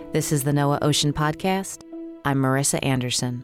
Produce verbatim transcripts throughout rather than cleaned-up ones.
This is the NOAA Ocean Podcast. I'm Marissa Anderson.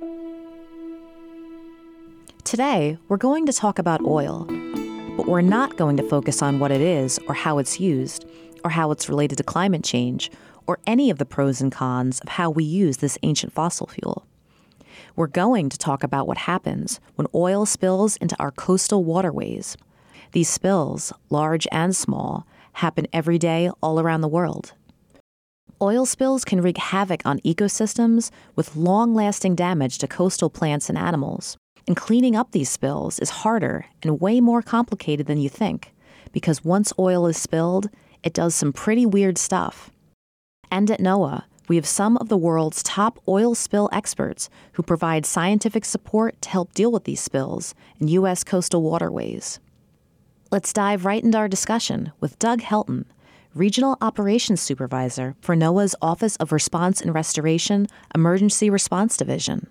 Today, we're going to talk about oil, but we're not going to focus on what it is or how it's used, or how it's related to climate change, or any of the pros and cons of how we use this ancient fossil fuel. We're going to talk about what happens when oil spills into our coastal waterways. These spills, large and small, happen every day all around the world. Oil spills can wreak havoc on ecosystems with long-lasting damage to coastal plants and animals. And cleaning up these spills is harder and way more complicated than you think, because once oil is spilled, it does some pretty weird stuff. And at NOAA, we have some of the world's top oil spill experts who provide scientific support to help deal with these spills in U S coastal waterways. Let's dive right into our discussion with Doug Helton, Regional Operations Supervisor for NOAA's Office of Response and Restoration Emergency Response Division.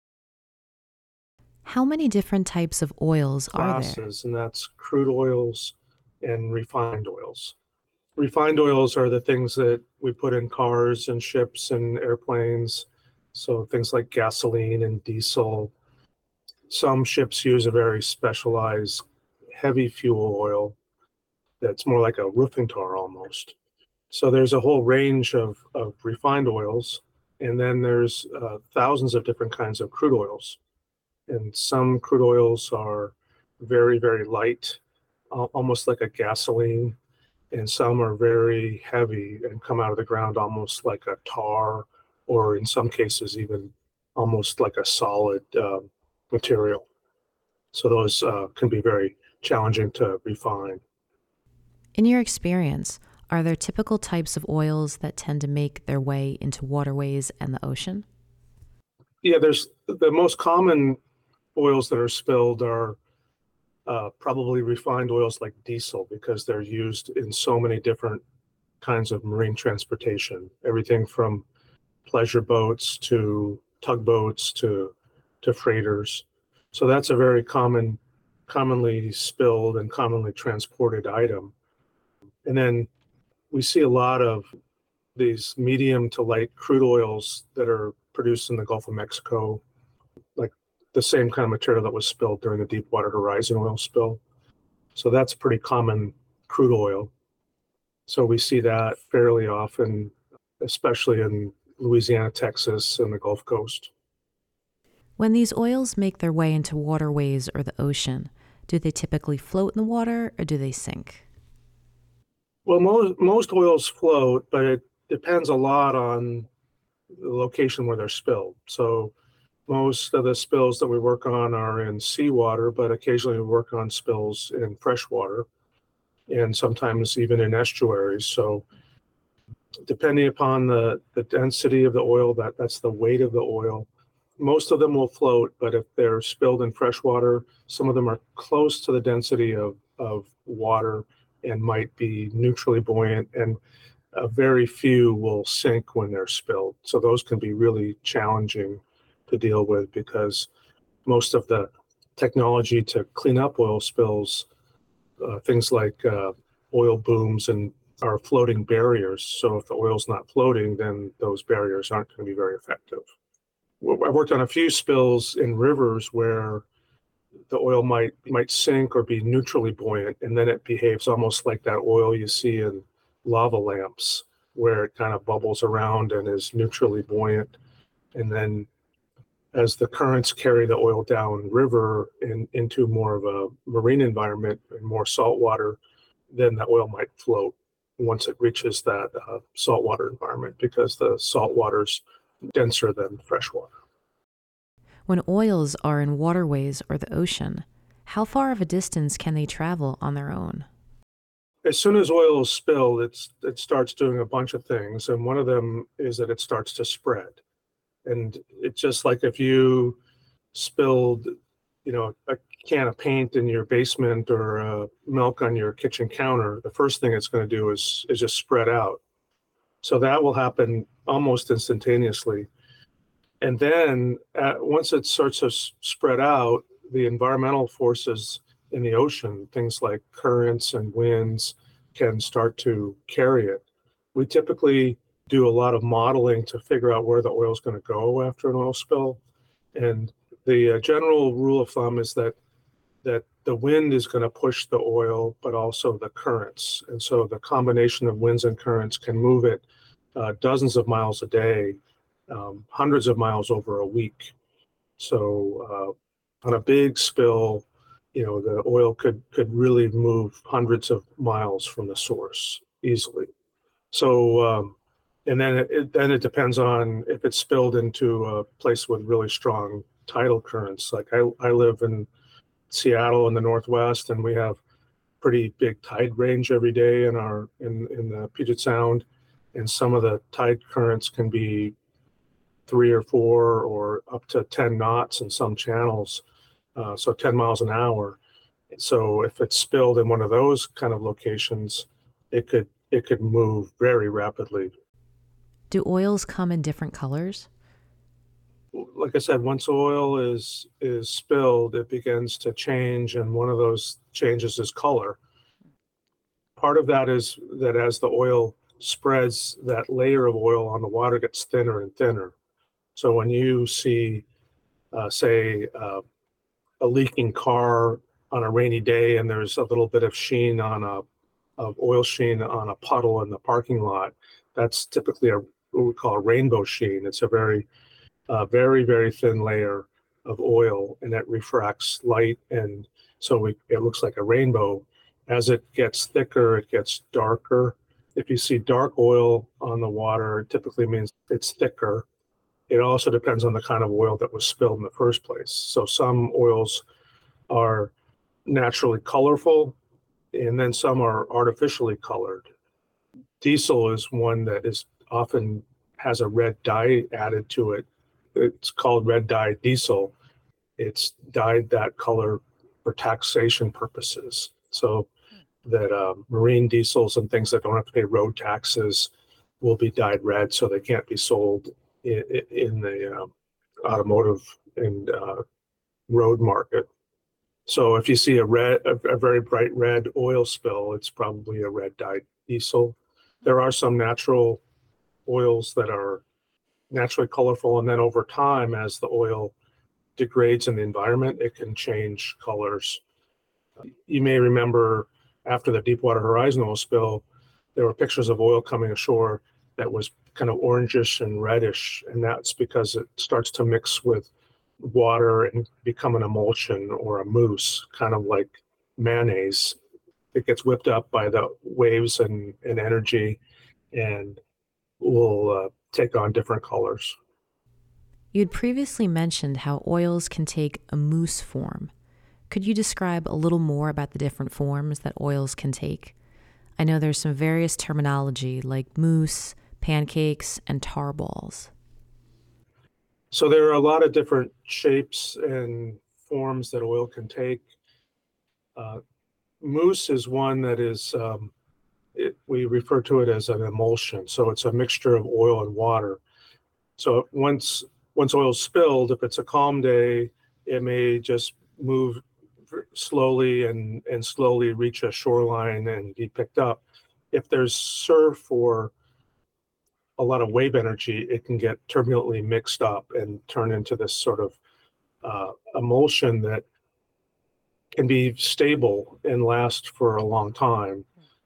How many different types of oils are there? Classes, and that's crude oils and refined oils. Refined oils are the things that we put in cars and ships and airplanes, so things like gasoline and diesel. Some ships use a very specialized heavy fuel oil that's more like a roofing tar almost. So there's a whole range of, of refined oils, and then there's uh, thousands of different kinds of crude oils. And some crude oils are very, very light, uh, almost like a gasoline, and some are very heavy and come out of the ground almost like a tar, or in some cases even almost like a solid uh, material. So those uh, can be very challenging to refine. In your experience, are there typical types of oils that tend to make their way into waterways and the ocean? Yeah, there's the most common oils that are spilled are uh, probably refined oils like diesel, because they're used in so many different kinds of marine transportation, everything from pleasure boats to tugboats to to freighters. So that's a very common, commonly spilled and commonly transported item. And then we see a lot of these medium to light crude oils that are produced in the Gulf of Mexico, like the same kind of material that was spilled during the Deepwater Horizon oil spill. So that's pretty common crude oil. So we see that fairly often, especially in Louisiana, Texas, and the Gulf Coast. When these oils make their way into waterways or the ocean, do they typically float in the water or do they sink? Well, most, most oils float, but it depends a lot on the location where they're spilled. So most of the spills that we work on are in seawater, but occasionally we work on spills in freshwater and sometimes even in estuaries. So depending upon the, the density of the oil, that, that's the weight of the oil, most of them will float, but if they're spilled in freshwater, some of them are close to the density of, of water and might be neutrally buoyant, and a very few will sink when they're spilled. So those can be really challenging to deal with, because most of the technology to clean up oil spills, uh, things like uh, oil booms and are floating barriers. So if the oil's not floating, then those barriers aren't going to be very effective. I've worked on a few spills in rivers where the oil might might sink or be neutrally buoyant, and then it behaves almost like that oil you see in lava lamps, where it kind of bubbles around and is neutrally buoyant. And then as the currents carry the oil down river and into more of a marine environment and more salt water, then the oil might float once it reaches that uh, saltwater environment, because the salt water's denser than fresh water. When oils are in waterways or the ocean, how far of a distance can they travel on their own? As soon as oil is spilled, it's, it starts doing a bunch of things. And one of them is that it starts to spread. And it's just like if you spilled, you know, a can of paint in your basement or uh, milk on your kitchen counter, the first thing it's going to do is, is just spread out. So that will happen almost instantaneously. And then uh, once it starts to spread out, the environmental forces in the ocean, things like currents and winds, can start to carry it. We typically do a lot of modeling to figure out where the oil is going to go after an oil spill. And the uh, general rule of thumb is that that the wind is going to push the oil, but also the currents. And so the combination of winds and currents can move it uh, dozens of miles a day, um, hundreds of miles over a week. So uh, on a big spill, you know, the oil could could really move hundreds of miles from the source easily. So, um, and then it, then it depends on if it's spilled into a place with really strong tidal currents. Like I, I live in Seattle in the Northwest, and we have pretty big tide range every day in our in in the Puget Sound, and some of the tide currents can be three or four or up to ten knots in some channels, uh, so ten miles an hour. So if it's spilled in one of those kind of locations, it could it could move very rapidly. Do oils come in different colors? Like I said, once oil is is spilled, it begins to change, and one of those changes is color. Part of that is that as the oil spreads, that layer of oil on the water gets thinner and thinner. So when you see, uh, say, uh, a leaking car on a rainy day, and there's a little bit of sheen on a of oil sheen on a puddle in the parking lot, that's typically a what we call a rainbow sheen. It's a very a very, very thin layer of oil, and it refracts light, and so we, it looks like a rainbow. As it gets thicker, it gets darker. If you see dark oil on the water, it typically means it's thicker. It also depends on the kind of oil that was spilled in the first place. So some oils are naturally colorful, and then some are artificially colored. Diesel is one that is often has a red dye added to it. It's called red dye diesel. It's dyed that color for taxation purposes, so that uh, marine diesels and things that don't have to pay road taxes will be dyed red, so they can't be sold in, in the uh, automotive and uh, road market. So if you see a red, a, a very bright red oil spill, it's probably a red dyed diesel. There are some natural oils that are naturally colorful, and then over time, as the oil degrades in the environment, it can change colors. You may remember after the Deepwater Horizon oil spill, there were pictures of oil coming ashore that was kind of orangish and reddish, and that's because it starts to mix with water and become an emulsion or a mousse, kind of like mayonnaise. It gets whipped up by the waves and, and energy, and will uh, take on different colors. You'd previously mentioned how oils can take a mousse form. Could you describe a little more about the different forms that oils can take? I know there's some various terminology like mousse, pancakes, and tar balls. So there are a lot of different shapes and forms that oil can take. Uh, mousse is one that is, um, it, we refer to it as an emulsion. So it's a mixture of oil and water. So once once oil is spilled, if it's a calm day, it may just move slowly and, and slowly reach a shoreline and be picked up. If there's surf or a lot of wave energy, it can get turbulently mixed up and turn into this sort of uh, emulsion that can be stable and last for a long time.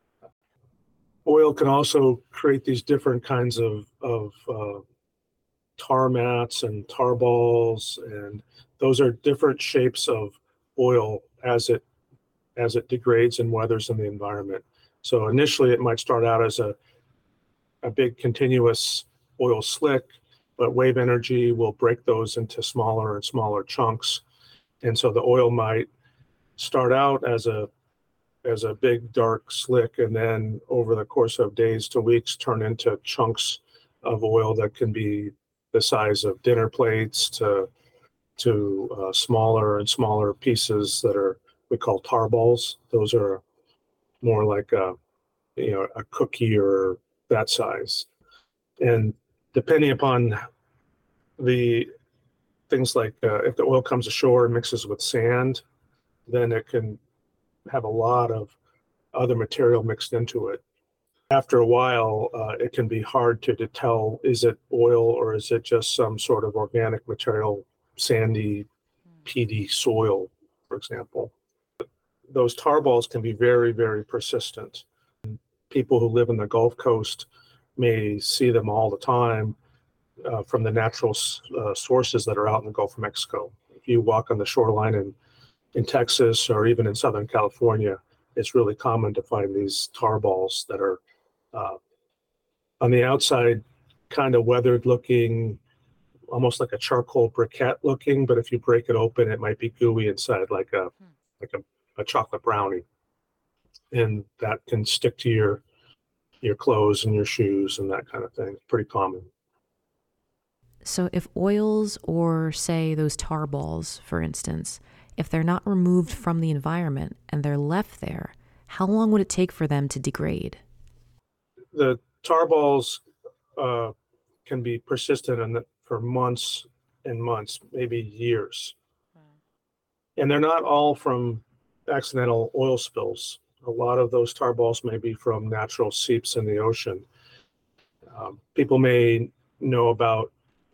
Oil can also create these different kinds of, of uh, tar mats and tar balls, and those are different shapes of oil as it as it degrades and weathers in the environment. So initially it might start out as a a big continuous oil slick, but wave energy will break those into smaller and smaller chunks. And so the oil might start out as a as a big dark slick, and then over the course of days to weeks turn into chunks of oil that can be the size of dinner plates to to uh, smaller and smaller pieces that are we call tar balls. Those are more like a you know a cookie or that size. And depending upon the things like uh, if the oil comes ashore and mixes with sand, then it can have a lot of other material mixed into it. after a while, uh, it can be hard to, to tell, is it oil or is it just some sort of organic material, sandy, peaty soil, for example. Those tar balls can be very, very persistent. People who live in the Gulf Coast may see them all the time uh, from the natural uh, sources that are out in the Gulf of Mexico. If you walk on the shoreline in, in Texas or even in Southern California, it's really common to find these tar balls that are uh, on the outside, kind of weathered looking, almost like a charcoal briquette looking, but if you break it open, it might be gooey inside, like a hmm. like a, a chocolate brownie. And that can stick to your your clothes and your shoes and that kind of thing. Pretty common. So if oils or, say, those tar balls, for instance, if they're not removed from the environment and they're left there, how long would it take for them to degrade? The tar balls uh, can be persistent in the, for months and months, maybe years. Wow. And they're not all from accidental oil spills. A lot of those tar balls may be from natural seeps in the ocean. Um, people may know about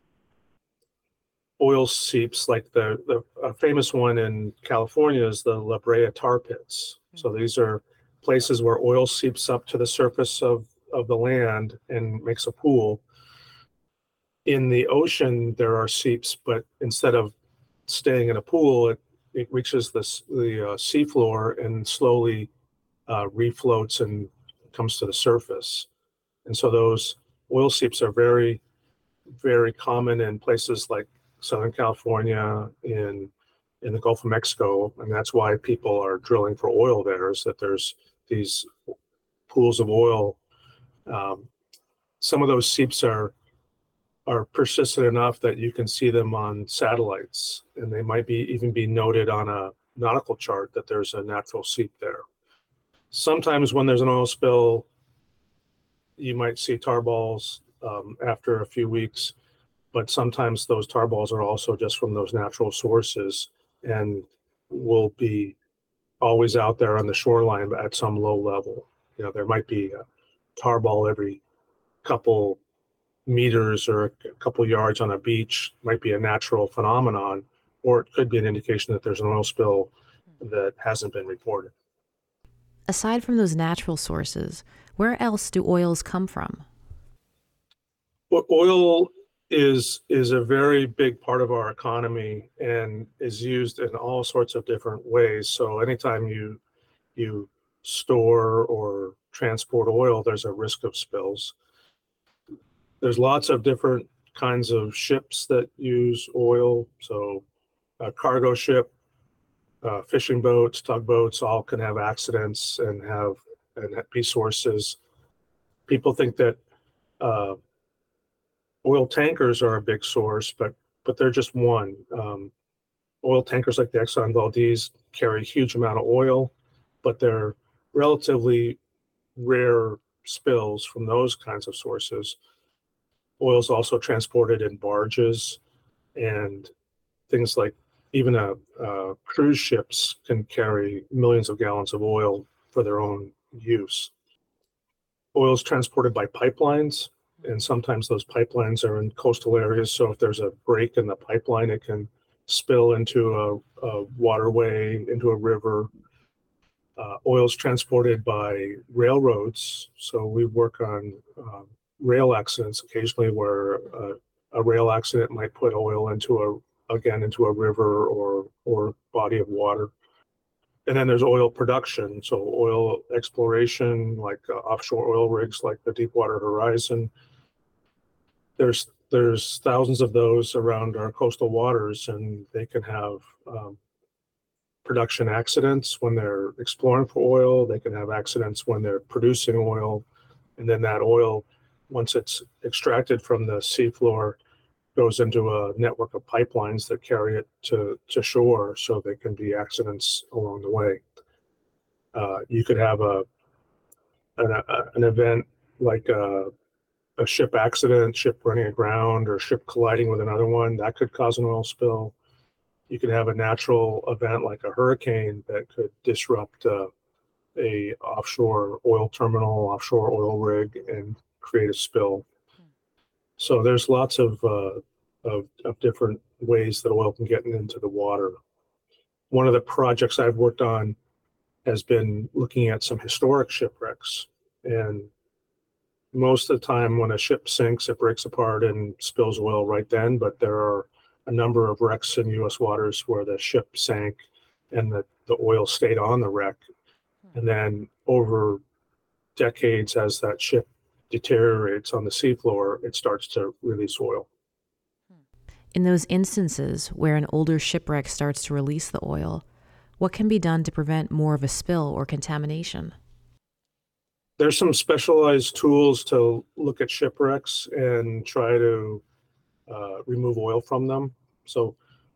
oil seeps, like the, the uh, famous one in California is the La Brea tar pits. Mm-hmm. So these are places where oil seeps up to the surface of, of the land and makes a pool. In the ocean, there are seeps, but instead of staying in a pool, it, it reaches this, the uh, seafloor and slowly uh, refloats and comes to the surface. And so those oil seeps are very, very common in places like Southern California, in in the Gulf of Mexico, and that's why people are drilling for oil there, is that there's these pools of oil. Um, some of those seeps are are persistent enough that you can see them on satellites, and they might be even be noted on a nautical chart that there's a natural seep there. Sometimes when there's an oil spill, you might see tar balls um, after a few weeks, but sometimes those tar balls are also just from those natural sources and will be always out there on the shoreline at some low level. You know, there might be a tar ball every couple meters or a couple yards on a beach, might be a natural phenomenon, or it could be an indication that there's an oil spill that hasn't been reported. Aside from those natural sources, where else do oils come from? Well, oil is is a very big part of our economy and is used in all sorts of different ways. So anytime you you store or transport oil, there's a risk of spills. There's lots of different kinds of ships that use oil. So a cargo ship, uh, fishing boats, tugboats, all can have accidents and have and be sources. People think that uh, oil tankers are a big source, but but they're just one. Um, oil tankers like the Exxon Valdez carry a huge amount of oil, but they're relatively rare spills from those kinds of sources. Oil is also transported in barges, and things like even a, uh, cruise ships can carry millions of gallons of oil for their own use. Oil is transported by pipelines, and sometimes those pipelines are in coastal areas. So if there's a break in the pipeline, it can spill into a, a waterway, into a river. Uh, oil is transported by railroads. So we work on um, rail accidents occasionally where uh, a rail accident might put oil into a, again, into a river or, or body of water. And then there's oil production. So oil exploration, like uh, offshore oil rigs, like the Deepwater Horizon. There's there's thousands of those around our coastal waters, and they can have um, production accidents when they're exploring for oil. They can have accidents when they're producing oil, and then that oil, once it's extracted from the seafloor, goes into a network of pipelines that carry it to, to shore, so there can be accidents along the way. Uh, you could have a an, a, an event like a, a ship accident, ship running aground, or ship colliding with another one. That could cause an oil spill. You could have a natural event like a hurricane that could disrupt uh, a offshore oil terminal, offshore oil rig, and create a spill. So there's lots of, uh, of, of different ways that oil can get into the water. One of the projects I've worked on has been looking at some historic shipwrecks. And most of the time when a ship sinks, it breaks apart and spills oil right then, but there are a number of wrecks in U S waters where the ship sank and the, the oil stayed on the wreck. And then over decades, as that ship deteriorates on the seafloor, it starts to release oil. In those instances where an older shipwreck starts to release the oil, what can be done to prevent more of a spill or contamination? There's some specialized tools to look at shipwrecks and try to uh, remove oil from them. So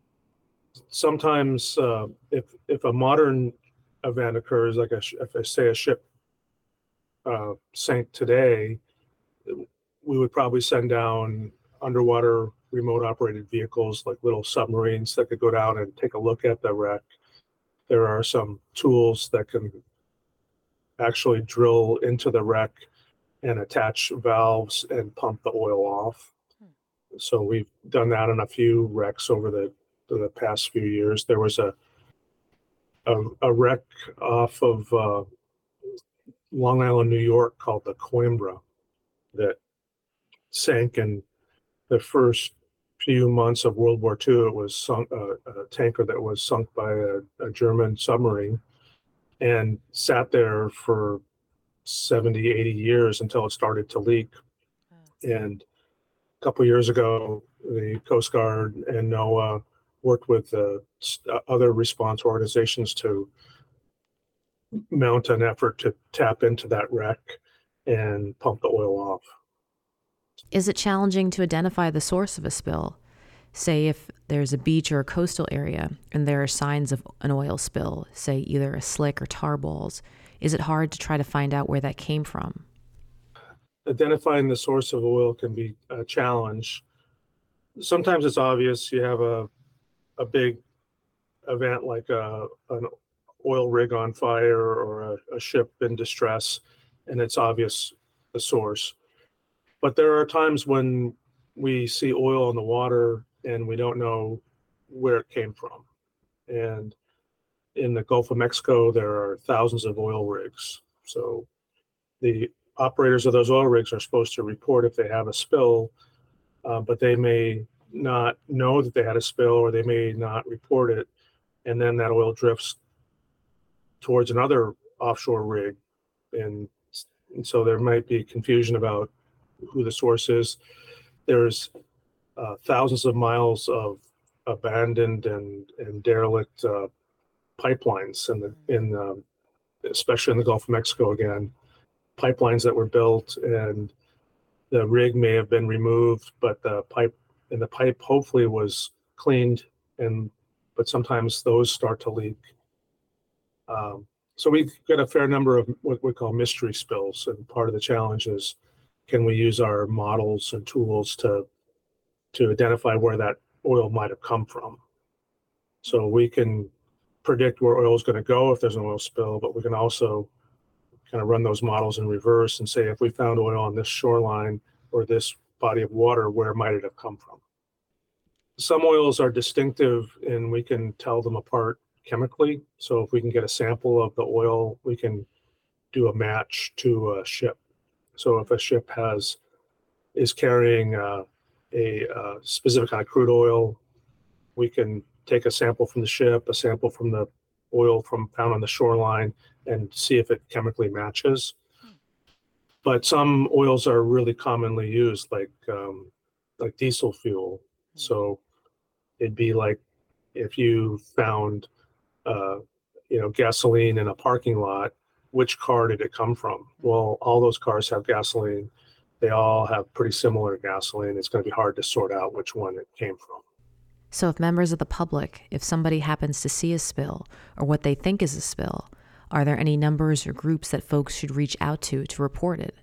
sometimes uh, if, if a modern event occurs, like a, if I say a ship uh, sank today, we would probably send down underwater remote operated vehicles like little submarines that could go down and take a look at the wreck. There are some tools that can actually drill into the wreck and attach valves and pump the oil off. Hmm. So we've done that on a few wrecks over the, the past few years. There was a a, a wreck off of uh, Long Island, New York called the Coimbra that sank in the first few months of World War Two. It was sunk, uh, a tanker that was sunk by a, a German submarine and sat there for seventy, eighty years until it started to leak. Oh. And a couple of years ago, the Coast Guard and NOAA worked with uh, other response organizations to mount an effort to tap into that wreck and pump the oil off. Is it challenging to identify the source of a spill? Say if there's a beach or a coastal area and there are signs of an oil spill, say either a slick or tar balls, is it hard to try to find out where that came from? Identifying the source of oil can be a challenge. Sometimes it's obvious. You have a a big event like a, an oil rig on fire or a, a ship in distress, and it's obvious the source. But there are times when we see oil in the water and we don't know where it came from. And in the Gulf of Mexico, there are thousands of oil rigs. So the operators of those oil rigs are supposed to report if they have a spill, uh, but they may not know that they had a spill, or they may not report it. And then that oil drifts towards another offshore rig. And, and so there might be confusion about who the source is. There's uh, thousands of miles of abandoned and, and derelict uh, pipelines in the, in um, especially in the Gulf of Mexico again, pipelines that were built and the rig may have been removed, but the pipe and the pipe hopefully was cleaned, and but sometimes those start to leak. Um, so we get a fair number of what we call mystery spills, and part of the challenge is, can we use our models and tools to to identify where that oil might have come from? So we can predict where oil is going to go if there's an oil spill, but we can also kind of run those models in reverse and say, if we found oil on this shoreline or this body of water, where might it have come from? Some oils are distinctive and we can tell them apart chemically. So if we can get a sample of the oil, we can do a match to a ship. So if a ship has is carrying uh, a uh, specific kind of crude oil, we can take a sample from the ship, a sample from the oil from found on the shoreline, and see if it chemically matches. Hmm. But some oils are really commonly used, like um, like diesel fuel. Hmm. So it'd be like if you found uh, you know gasoline in a parking lot, which car did it come from? Well, all those cars have gasoline. They all have pretty similar gasoline. It's going to be hard to sort out which one it came from. So if members of the public, if somebody happens to see a spill or what they think is a spill, are there any numbers or groups that folks should reach out to to report it?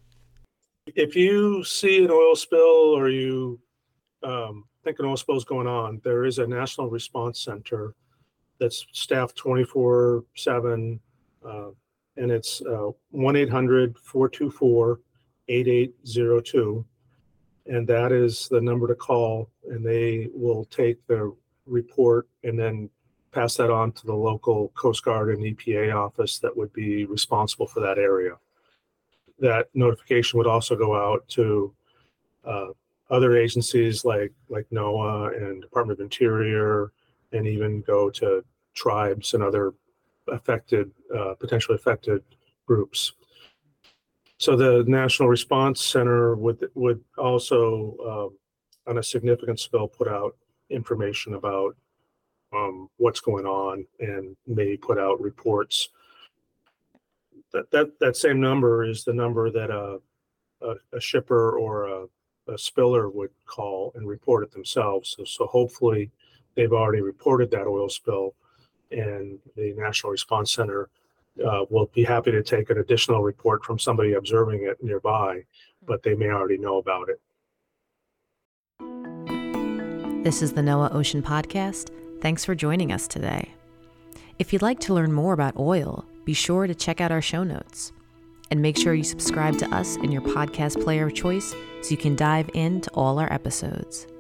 If you see an oil spill or you um, think an oil spill is going on, there is a national response center that's staffed twenty-four seven. Uh, and it's uh, one eight hundred, four two four, eight eight zero two. And that is the number to call, and they will take the report and then pass that on to the local Coast Guard and E P A office that would be responsible for that area. That notification would also go out to uh, other agencies like like NOAA and Department of Interior, and even go to tribes and other affected, uh, potentially affected groups. So the National Response Center would would also, um, on a significant spill, put out information about um, what's going on, and may put out reports. That that that same number is the number that a a, a shipper or a, a spiller would call and report it themselves. So, so hopefully they've already reported that oil spill, and the National Response Center uh, will be happy to take an additional report from somebody observing it nearby, but they may already know about it. This is the NOAA Ocean Podcast. Thanks for joining us today. If you'd like to learn more about oil, be sure to check out our show notes. And make sure you subscribe to us in your podcast player of choice so you can dive into all our episodes.